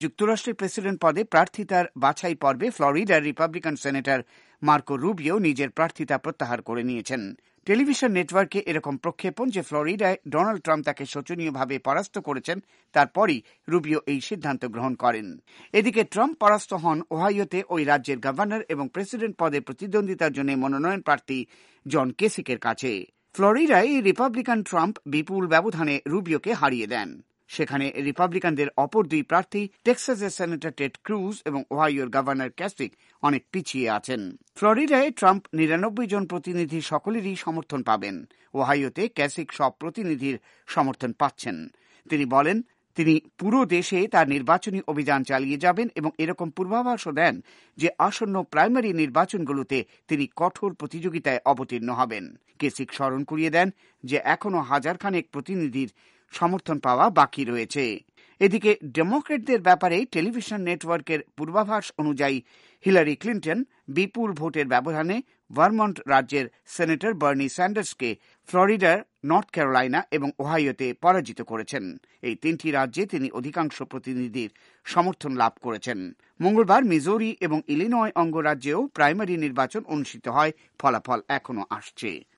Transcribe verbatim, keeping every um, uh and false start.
যুক্তরাষ্ট্রের প্রেসিডেন্ট পদে প্রার্থিতার বাছাই পর্বে ফ্লোরিডার রিপাবলিকান সেনেটর মার্কো রুবিও নিজের প্রার্থিতা প্রত্যাহার করে নিয়েছেন। টেলিভিশন নেটওয়ার্কে এরকম প্রক্ষেপণ যে ফ্লোরিডায় ডোনাল্ড ট্রাম্প তাকে শোচনীয়ভাবে পরাস্ত করেছেন, তারপরই রুবিও এই সিদ্ধান্ত গ্রহণ করেন। এদিকে ট্রাম্প পরাস্ত হন ওহাইওতে ওই রাজ্যের গভর্নর এবং প্রেসিডেন্ট পদে প্রতিদ্বন্দ্বিতার জন্য মনোনয়ন প্রার্থী জন কেসিকের কাছে। ফ্লোরিডায় রিপাবলিকান ট্রাম্প বিপুল ব্যবধানে রুবিওকে হারিয়ে দেন। সেখানে রিপাবলিকানদের অপর দুই প্রার্থী টেক্সাসের সেনেটর টেড ক্রুজ এবং ওহাইওর গভর্নর ক্যাসিক অনেক পিছিয়ে আছেন। ফ্লোরিডায় ট্রাম্প নিরানব্বই জন প্রতিনিধি সকলেরই সমর্থন পাবেন। ওহাইওতে ক্যাসিক সব প্রতিনিধির সমর্থন পাচ্ছেন। তিনি বলেন তিনি পুরো দেশে তার নির্বাচনী অভিযান চালিয়ে যাবেন এবং এরকম পূর্বাভাসও দেন যে আসন্ন প্রাইমারি নির্বাচনগুলোতে তিনি কঠোর প্রতিযোগিতায় অবতীর্ণ হবেন। কেসিক স্মরণ করিয়ে দেন যে এখনও হাজার খানেক প্রতিনিধির সমর্থন পাওয়া বাকি রয়েছে। এদিকে ডেমোক্রেটদের ব্যাপারে টেলিভিশন নেটওয়ার্কের পূর্বাভাস অনুযায়ী হিলারি ক্লিন্টন বিপুল ভোটের ব্যবধানে ভারমন্ট রাজ্যের সেনেটর বার্নি স্যান্ডার্সকে ফ্লোরিডার, নর্থ ক্যারোলাইনা এবং ওহাইওতে পরাজিত করেছেন। এই তিনটি রাজ্যে তিনি অধিকাংশ প্রতিনিধির সমর্থন লাভ করেছেন। মঙ্গলবার মিজোরি এবং ইলিনয় অঙ্গরাজ্যেও প্রাইমারি নির্বাচন অনুষ্ঠিত হয়, ফলাফল এখনও আসছে।